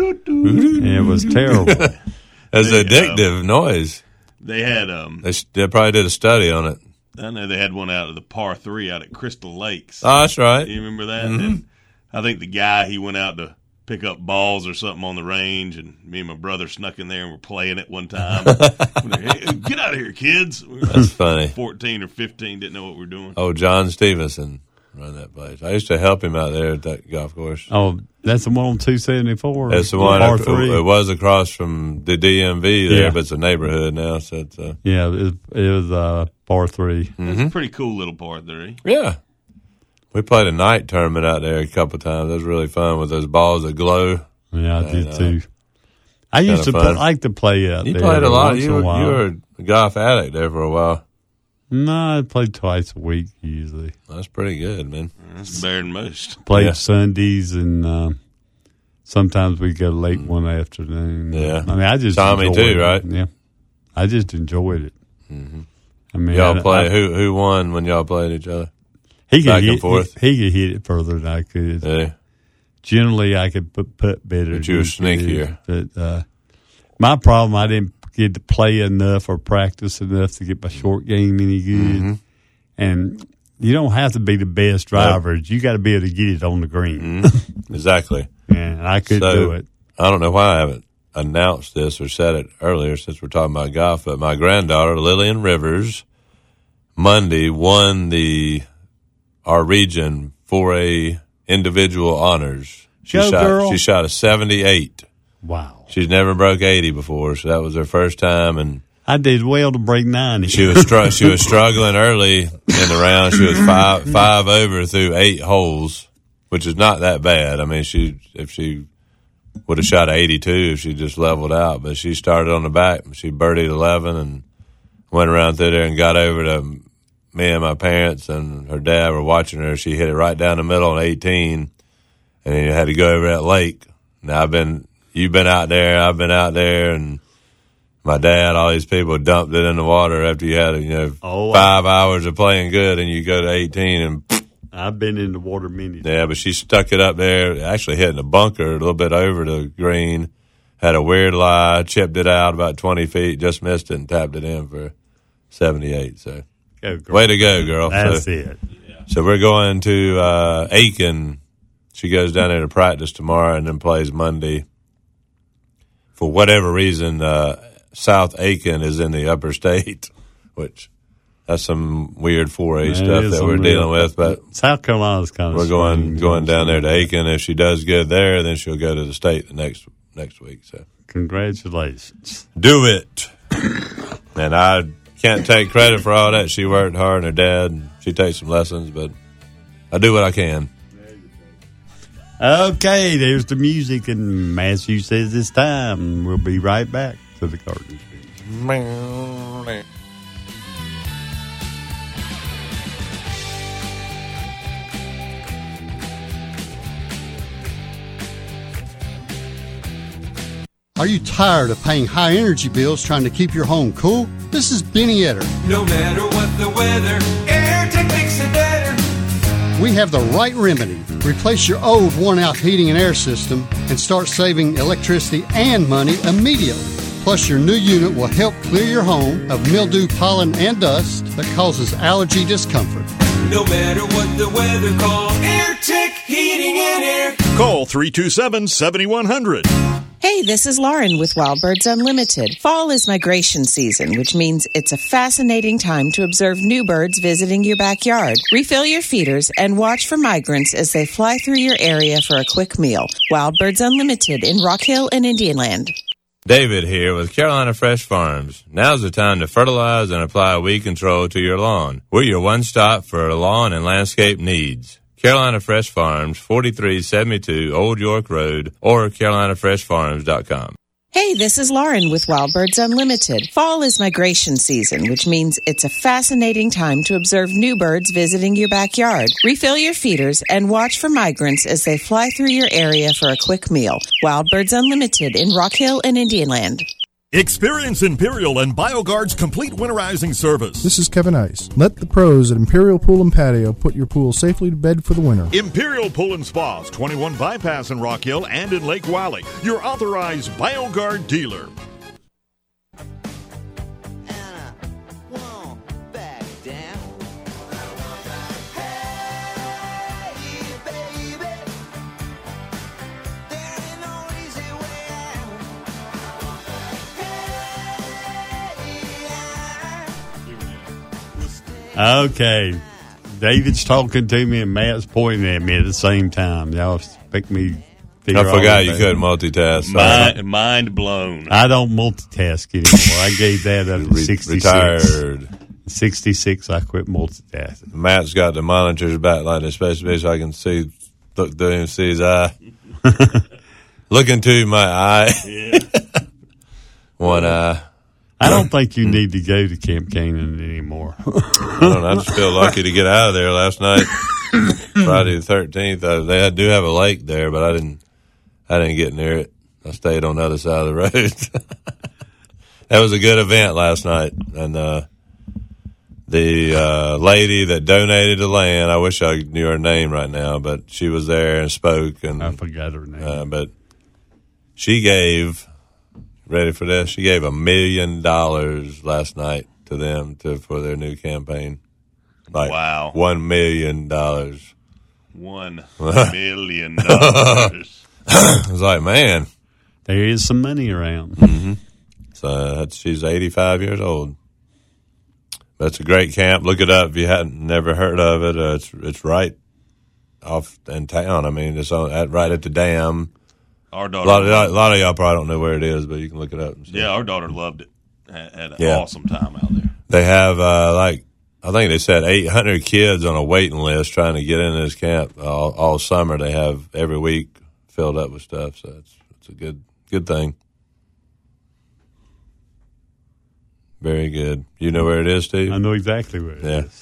it was terrible. It was an addictive noise. They had they probably did a study on it. I know they had one out of the Par 3 out at Crystal Lakes. Oh, that's right. You remember that? Mm-hmm. And I think the guy, he went out to pick up balls or something on the range, and me and my brother snuck in there and were playing it one time. Hey, get out of here, kids. That's funny. 14 or 15, didn't know what we were doing. Oh, John Stevenson. run that place. I used to help him out there at that golf course. Oh, that's the one on 274. That's the one. R3. It was across from the DMV there, Yeah. but it's a neighborhood now. So it's Yeah, it was par 3. It's a pretty cool little par 3. Yeah. We played a night tournament out there a couple of times. It was really fun with those balls that glow. Yeah, I did too. I used to like to play out there. You played a lot. once You in a while. were a golf addict there for a while. No, I played twice a week usually. That's pretty good, man. That's better than most. Played Sundays and sometimes we go late one afternoon. Yeah. I mean, I just Tommy enjoyed too, it. right? Yeah, I just enjoyed it. Mm-hmm. I mean, y'all play. Who won when y'all played each other? He could Back hit, and forth. He could hit it further than I could. Yeah. Generally, I could put better. But you were sneakier. But my problem, I didn't get to play enough or practice enough to get my short game any good. Mm-hmm. And you don't have to be the best driver. You got to be able to get it on the green. Mm-hmm. Exactly. And I couldn't do it. I don't know why I haven't announced this or said it earlier since we're talking about golf, but my granddaughter, Lillian Rivers, Monday won our region 4A individual honors. Girl. She shot a 78. Wow. She's never broke 80 before, so that was her first time. And I did well to break 90. She was struggling early in the round. She was five over through 8 holes, which is not that bad. I mean, if she would have shot 82 if she just leveled out, but she started on the back. She birdied 11 and went around through there and got over to me and my parents and her dad were watching her. She hit it right down the middle on 18, and then you had to go over that lake. Now you've been out there, I've been out there, and my dad, all these people dumped it in the water after you had 5 hours of playing good, and you go to 18 and. I've been in the water many times. Yeah, but she stuck it up there, actually hitting the bunker a little bit over the green, had a weird lie, chipped it out about 20 feet, just missed it and tapped it in for 78. So, way to go, girl. That's it. So we're going to Aiken. She goes down there to practice tomorrow and then plays Monday. For whatever reason, South Aiken is in the upper state, which that's some weird 4A stuff that we're dealing with. But South Carolina's kind of we're going down there to Aiken. If she does good there, then she'll go to the state the next week. So congratulations. Do it. And I can't take credit for all that. She worked hard, and her dad, she takes some lessons, but I do what I can. Okay, there's the music, and Matthew says it's time. We'll be right back to the Garden Speech. Are you tired of paying high energy bills trying to keep your home cool? This is Benny Etter. No matter what the weather, AirTech makes it better. We have the right remedy. Replace your old worn-out heating and air system and start saving electricity and money immediately. Plus, your new unit will help clear your home of mildew, pollen, and dust that causes allergy discomfort. No matter what the weather, call AirTech Heating and Air. Call 327-7100. Hey, this is Lauren with Wild Birds Unlimited. Fall is migration season, which means it's a fascinating time to observe new birds visiting your backyard. Refill your feeders and watch for migrants as they fly through your area for a quick meal. Wild Birds Unlimited in Rock Hill and Indianland. David here with Carolina Fresh Farms. Now's the time to fertilize and apply weed control to your lawn. We're your one-stop for lawn and landscape needs. Carolina Fresh Farms, 4372 Old York Road, or carolinafreshfarms.com. Hey, this is Lauren with Wild Birds Unlimited. Fall is migration season, which means it's a fascinating time to observe new birds visiting your backyard. Refill your feeders and watch for migrants as they fly through your area for a quick meal. Wild Birds Unlimited in Rock Hill and Indianland. Experience Imperial and BioGuard's complete winterizing service. This is Kevin Ice. Let the pros at Imperial Pool and Patio put your pool safely to bed for the winter. Imperial Pool and Spas, 21 Bypass in Rock Hill and in Lake Wiley. Your authorized BioGuard dealer. Okay, David's talking to me and Matt's pointing at me at the same time. Y'all expect me to figure I forgot all you that. couldn't multitask. Mind blown. I don't multitask anymore. I gave that up at 66. Retired. 66, I quit multitasking. Matt's got the monitors back like they're supposed to be, so I can look through him and see his eye. Look into my eye. Yeah. One eye. I don't think you need to go to Camp Canaan anymore. I don't know. I just feel lucky to get out of there last night. Friday the 13th. They do have a lake there, but I didn't get near it. I stayed on the other side of the road. That was a good event last night. And the lady that donated the land, I wish I knew her name right now, but she was there and spoke. And I forgot her name. But she gave, ready for this, she gave $1 million last night to them for their new campaign. Like, wow. $1 million. $1 million. I was like, man. There is some money around. Mm-hmm. So she's 85 years old. But it's a great camp. Look it up if you hadn't never heard of it. It's right off in town. I mean, it's right at the dam. Our daughter. A lot of y'all probably don't know where it is, but you can look it up. Yeah, our daughter loved it. Had an awesome time out there. They have I think they said 800 kids on a waiting list trying to get into this camp all summer. They have every week filled up with stuff, so it's a good thing. Very good. You know where it is, Steve? I know exactly where it is.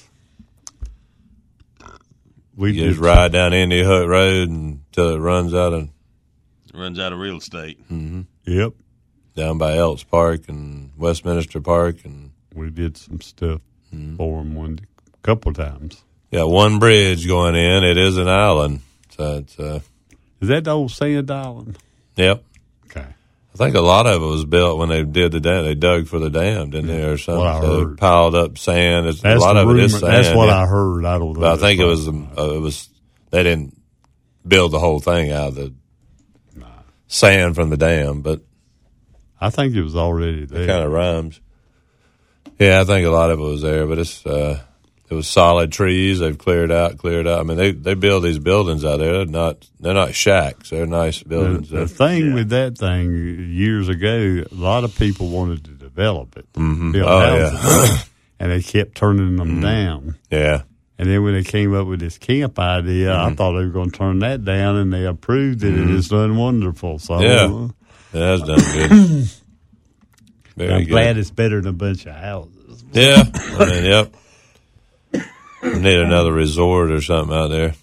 We just ride down Indy Hook Road until it runs out of real estate. Mm-hmm. Yep. Down by Elks Park and Westminster Park, and we did some stuff for them a couple times. Got one bridge going in. It is an island. So it's is that the old sand island? Yep. Okay. I think a lot of it was built when they did the dam. They dug for the dam, didn't they, or something? What I So heard. they piled up sand. That's a lot of it is rumor. sand. That's what I heard. I don't know. But I think it was they didn't build the whole thing out of the sand from the dam, but I think it was already there. it kind of rhymes. Yeah, I think a lot of it was there, but it was solid trees. They've cleared out. I mean, they build these buildings out there. They're not shacks. They're nice buildings. The thing with that thing years ago, a lot of people wanted to develop it, build houses, and they kept turning them down. Yeah. And then when they came up with this camp idea, I thought they were going to turn that down, and they approved it, and it's done wonderful. So yeah, it has done good. I'm glad it's better than a bunch of houses. Yeah, I mean, yep. We need another resort or something out there.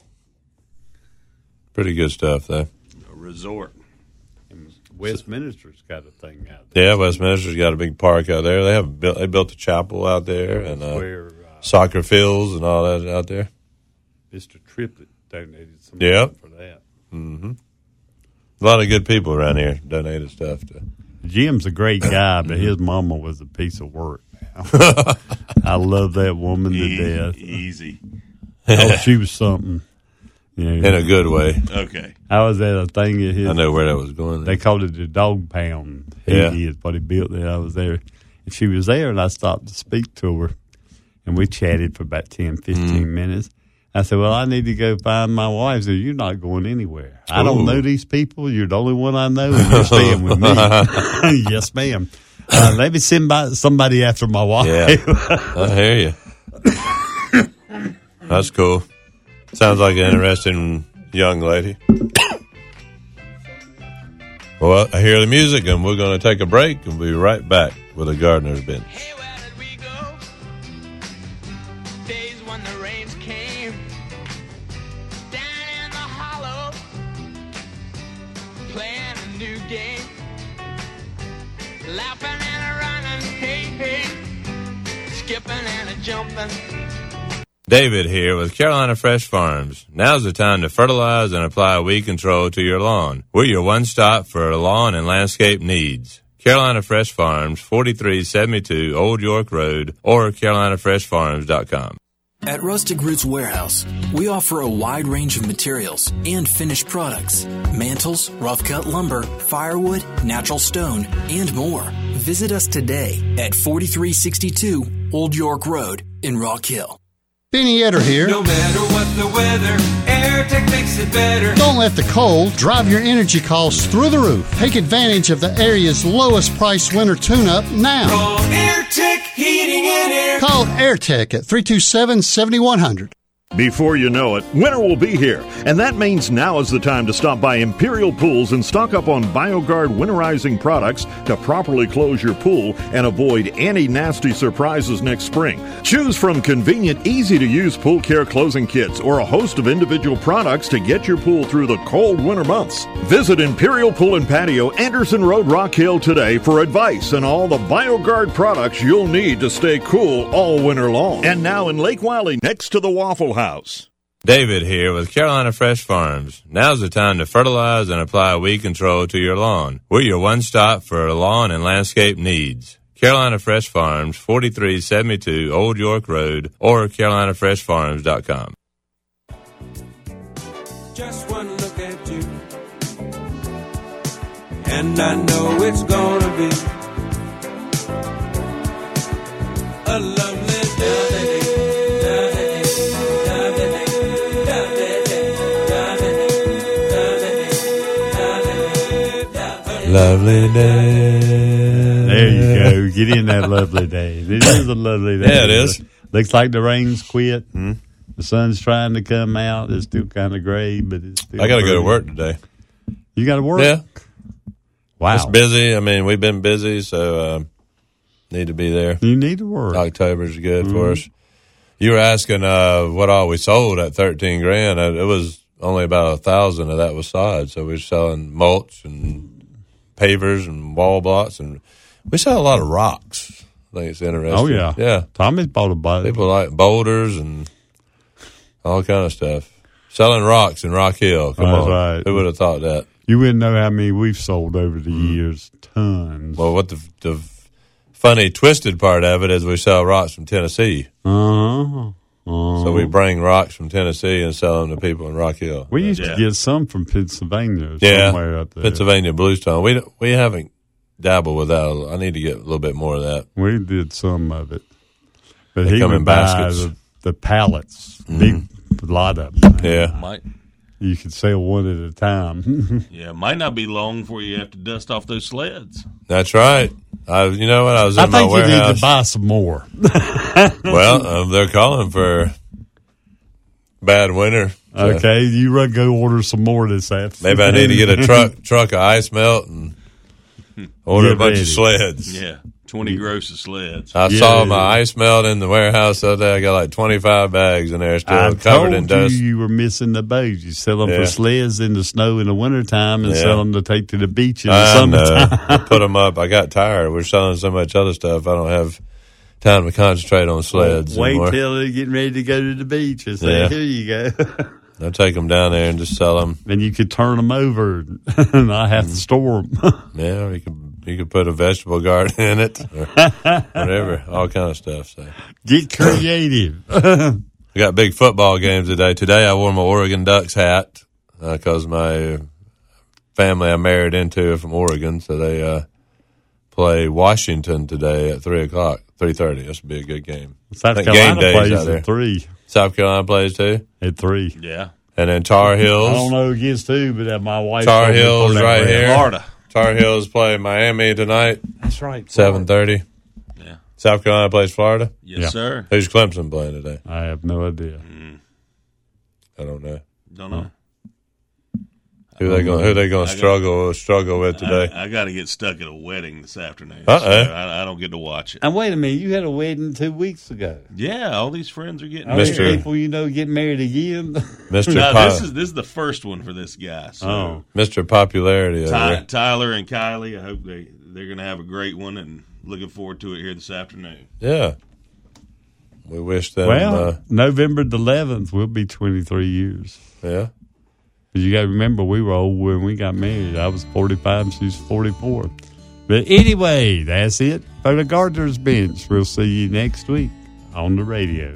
Pretty good stuff, though. A resort. Westminster's got a thing out there. Yeah, Westminster's got a big park out there. They built a chapel out there and soccer fields and all that out there. Mr. Triplett donated some Yep. for that. Mm-hmm. A lot of good people around here donated stuff to. Jim's a great guy, but his mama was a piece of work. I love that woman to death. Easy. Oh, she was something. You know, In a good way. Okay. I was at a thing at his. I know where that was going. They called it the dog pound. Yeah. He is what he built there. I was there. And she was there, and I stopped to speak to her. And we chatted for about 10, 15 minutes. I said, well, I need to go find my wife. She said, you're not going anywhere. I don't know these people. You're the only one I know, and you're staying with me. Yes, ma'am. Maybe send somebody after my wife. Yeah, I hear you. That's cool. Sounds like an interesting young lady. Well, I hear the music, and we're going to take a break, and we'll be right back with a Gardener's Bench. Hey, where did we go? Days when the rains came down in the hollow, playing a new game, laughing and a running, hey, hey, skipping and a jumping. David here with Carolina Fresh Farms. Now's the time to fertilize and apply weed control to your lawn. We're your one-stop for lawn and landscape needs. Carolina Fresh Farms, 4372 Old York Road, or carolinafreshfarms.com. At Rustic Roots Warehouse, we offer a wide range of materials and finished products. Mantles, rough-cut lumber, firewood, natural stone, and more. Visit us today at 4362 Old York Road in Rock Hill. Benny Etter here. No matter what the weather, AirTech makes it better. Don't let the cold drive your energy costs through the roof. Take advantage of the area's lowest price winter tune-up now. Call AirTech Heating and Air. Call AirTech at 327-7100. Before you know it, winter will be here, and that means now is the time to stop by Imperial Pools and stock up on BioGuard winterizing products to properly close your pool and avoid any nasty surprises next spring. Choose from convenient, easy-to-use pool care closing kits or a host of individual products to get your pool through the cold winter months. Visit Imperial Pool and Patio, Anderson Road, Rock Hill today for advice on all the BioGuard products you'll need to stay cool all winter long. And now in Lake Wiley, next to the Waffle House. David here with Carolina Fresh Farms. Now's the time to fertilize and apply weed control to your lawn. We're your one-stop for lawn and landscape needs. Carolina Fresh Farms, 4372 Old York Road, or carolinafreshfarms.com. Just one look at you, and I know it's gonna be a lovely day. Lovely day. There you go. Get in that lovely day. It is a lovely day. Yeah, it is. Looks like the rain's quit. The sun's trying to come out. It's still kind of gray, but it's still I got to go to pretty. work today. You got to work? Yeah. Wow. It's busy. I mean, we've been busy, so need to be there. You need to work. October's good for us. You were asking what all we sold at $13,000. It was only about 1,000 of that was sod. So we're selling mulch and pavers and wall blocks, and we sell a lot of rocks. I think it's interesting. Oh, yeah. Yeah. Tommy's bought a bunch. People like boulders and all kind of stuff. Selling rocks in Rock Hill. Come That's on. right. Who would have thought that? You wouldn't know how many we've sold over the years. Tons. Well, what the funny, twisted part of it is we sell rocks from Tennessee. So we bring rocks from Tennessee and sell them to people in Rock Hill. We used to get some from Pennsylvania. Yeah, Somewhere up there. Pennsylvania Bluestone. We haven't dabbled with that. I need to get a little bit more of that. We did some of it. But They he come would in buy baskets. the pallets, big lot of them. Yeah. You could sell one at a time. Yeah, it might not be long before you have to dust off those sleds. That's right. You know what? I was in I my think you warehouse. need to buy some more. Well, they're calling for bad winter. So Okay, you run go order some more this afternoon. maybe I need to get a truck of ice melt and order Get a bunch ready. of sleds. Yeah, 20 gross of sleds. I saw my ice melt in the warehouse the other day. I got like 25 bags in there still I covered in told dust. you were missing the boats. You sell them Yeah. for sleds in the snow in the wintertime and Yeah. sell them to take to the beach in the I know. summertime. I put them up. I got tired. We're selling so much other stuff. I don't have time to concentrate on sleds Wait anymore. till they're getting ready to go to the beach and say, Yeah. here you go. I'll take them down there and just sell them. And you could turn them over and not have to store them. Yeah, you could put a vegetable garden in it or whatever, all kind of stuff. So Get creative. we got big football games today. Today I wore my Oregon Ducks hat because my family I married into are from Oregon, so they play Washington today at 3:30. This will be a good game. South I think Carolina game days plays out there. at 3. South Carolina plays too? At 3. Yeah. And then Tar Heels. I don't know against who, but my wife Tar told me Heels before that right ran. here. Florida. Tar Heels play Miami tonight. That's right. 7:30. Yeah. South Carolina plays Florida. Yes, Yeah. sir. Who's Clemson playing today? I have no idea. I don't know. Don't know. Who they going to struggle with today? I got to get stuck at a wedding this afternoon. Uh-oh. So I don't get to watch it. And wait a minute, you had a wedding 2 weeks ago. Yeah, all these friends are getting Are married. there people you know getting married again? Mr. No, Pop- this is the first one for this guy. So Oh. Mr. Popularity. over there. Tyler and Kylie, I hope they're going to have a great one, and looking forward to it here this afternoon. Yeah. We wish them. Well, November the 11th will be 23 years. Yeah. You got to remember, we were old when we got married. I was 45, she was 44. But anyway, that's it for the Gardener's Bench. We'll see you next week on the radio.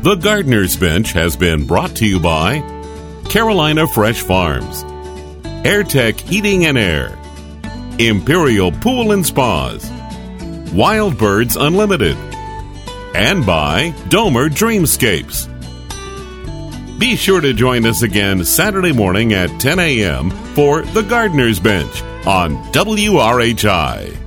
The Gardener's Bench has been brought to you by Carolina Fresh Farms, AirTech Heating and Air, Imperial Pool and Spas, Wild Birds Unlimited, and by Domer Dreamscapes. Be sure to join us again Saturday morning at 10 a.m. for The Gardener's Bench on WRHI.